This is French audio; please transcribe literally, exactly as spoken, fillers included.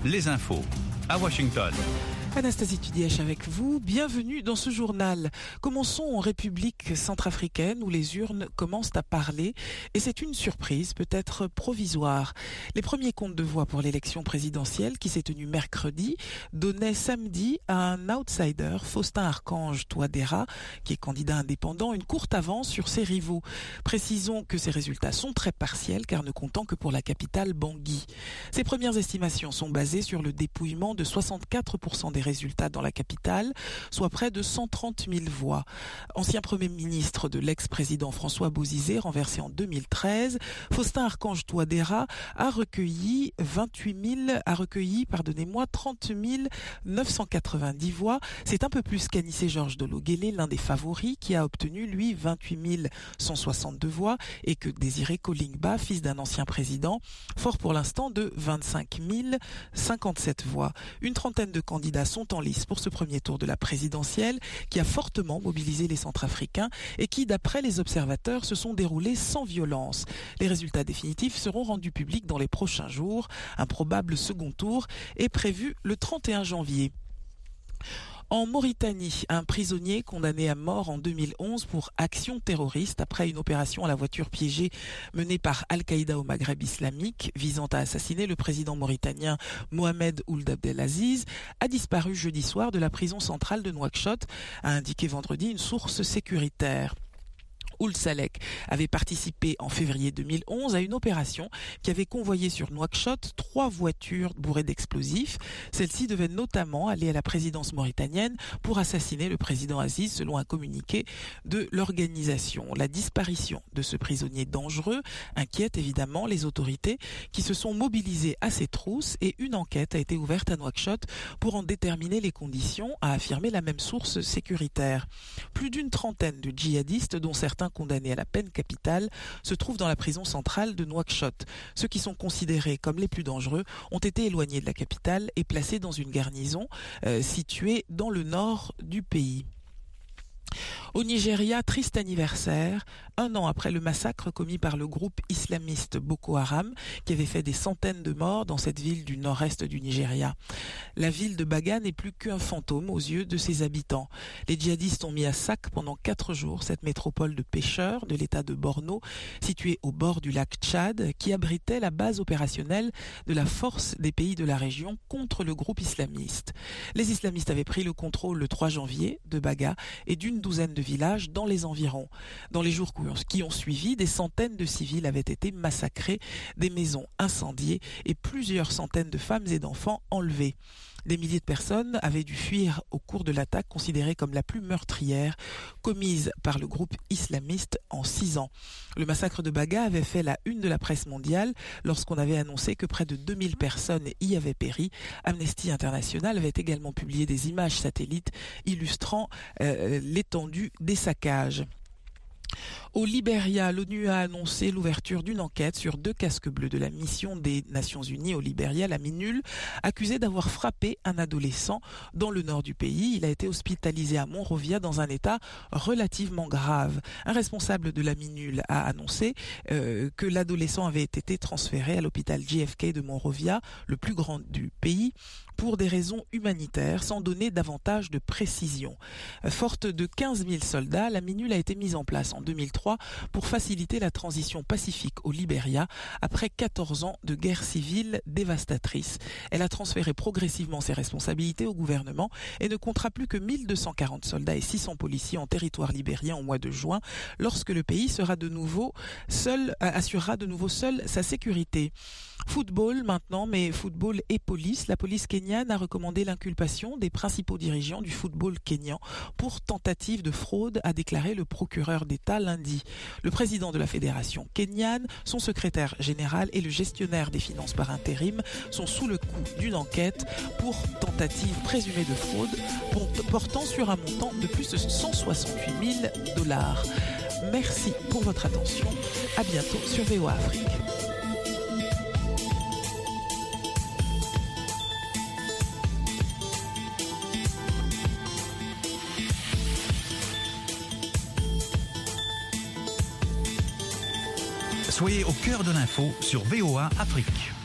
les infos à Washington. Anastasie Tudièche avec vous, bienvenue dans ce journal. Commençons en République centrafricaine où les urnes commencent à parler et c'est une surprise, peut-être provisoire. Les premiers comptes de voix pour l'élection présidentielle qui s'est tenue mercredi donnaient samedi à un outsider, Faustin Archange Touadéra, qui est candidat indépendant, une courte avance sur ses rivaux. Précisons que ces résultats sont très partiels car ne comptant que pour la capitale Bangui. Ces premières estimations sont basées sur le dépouillement de soixante-quatre pour cent des résultats dans la capitale, soit près de cent trente mille voix. Ancien Premier ministre de l'ex-président François Bozizé, renversé en deux mille treize, Faustin Archange Touadéra a recueilli vingt-huit mille, a recueilli, pardonnez-moi, trente mille neuf cent quatre-vingt-dix voix. C'est un peu plus qu'Anissé Georges Dologuélé, l'un des favoris, qui a obtenu, lui, vingt-huit mille cent soixante-deux voix, et que Désiré Kolingba, fils d'un ancien président, fort pour l'instant de vingt-cinq mille cinquante-sept voix. Une trentaine de candidats sont en lice pour ce premier tour de la présidentielle qui a fortement mobilisé les Centrafricains et qui, d'après les observateurs, se sont déroulés sans violence. Les résultats définitifs seront rendus publics dans les prochains jours. Un probable second tour est prévu le trente et un janvier. En Mauritanie, un prisonnier condamné à mort en deux mille onze pour action terroriste après une opération à la voiture piégée menée par Al-Qaïda au Maghreb islamique visant à assassiner le président mauritanien Mohamed Ould Abdelaziz a disparu jeudi soir de la prison centrale de Nouakchott, a indiqué vendredi une source sécuritaire. Ould Salek avait participé en février deux mille onze à une opération qui avait convoyé sur Nouakchott trois voitures bourrées d'explosifs. Celles-ci devaient notamment aller à la présidence mauritanienne pour assassiner le président Aziz, selon un communiqué de l'organisation. La disparition de ce prisonnier dangereux inquiète évidemment les autorités qui se sont mobilisées à ses trousses et une enquête a été ouverte à Nouakchott pour en déterminer les conditions, a affirmé la même source sécuritaire. Plus d'une trentaine de djihadistes, dont certains condamnés à la peine capitale, se trouvent dans la prison centrale de Nouakchott. Ceux qui sont considérés comme les plus dangereux ont été éloignés de la capitale et placés dans une garnison euh, située dans le nord du pays. Au Nigeria, triste anniversaire, un an après le massacre commis par le groupe islamiste Boko Haram, qui avait fait des centaines de morts dans cette ville du nord-est du Nigeria. La ville de Baga n'est plus qu'un fantôme aux yeux de ses habitants. Les djihadistes ont mis à sac pendant quatre jours cette métropole de pêcheurs de l'état de Borno, située au bord du lac Tchad, qui abritait la base opérationnelle de la force des pays de la région contre le groupe islamiste. Les islamistes avaient pris le contrôle le trois janvier de Baga et d'une douzaine de villages dans les environs. Dans les jours qui ont suivi, des centaines de civils avaient été massacrés, des maisons incendiées et plusieurs centaines de femmes et d'enfants enlevés. Des milliers de personnes avaient dû fuir au cours de l'attaque considérée comme la plus meurtrière commise par le groupe islamiste en six ans. Le massacre de Baga avait fait la une de la presse mondiale lorsqu'on avait annoncé que près de deux mille personnes y avaient péri. Amnesty International avait également publié des images satellites illustrant euh, l'étendue des saccages. Au Libéria, l'ONU a annoncé l'ouverture d'une enquête sur deux casques bleus de la mission des Nations Unies au Libéria, la MINUL, accusé d'avoir frappé un adolescent dans le nord du pays. Il a été hospitalisé à Monrovia dans un état relativement grave. Un responsable de la MINUL a annoncé euh, que l'adolescent avait été transféré à l'hôpital J F K de Monrovia, le plus grand du pays, pour des raisons humanitaires, sans donner davantage de précision. Forte de quinze mille soldats, la MINUL a été mise en place en deux mille trois pour faciliter la transition pacifique au Libéria après quatorze ans de guerre civile dévastatrice. Elle a transféré progressivement ses responsabilités au gouvernement et ne comptera plus que mille deux cent quarante soldats et six cents policiers en territoire libérien au mois de juin, lorsque le pays sera de nouveau seul, assurera de nouveau seul sa sécurité. Football maintenant, mais football et police. La police kenyane a recommandé l'inculpation des principaux dirigeants du football kényan pour tentative de fraude, a déclaré le procureur d'État lundi. Le président de la fédération kenyane, son secrétaire général et le gestionnaire des finances par intérim sont sous le coup d'une enquête pour tentative présumée de fraude portant sur un montant de plus de cent soixante-huit mille dollars. Merci pour votre attention. À bientôt sur V O A Afrique. Soyez au cœur de l'info sur V O A Afrique.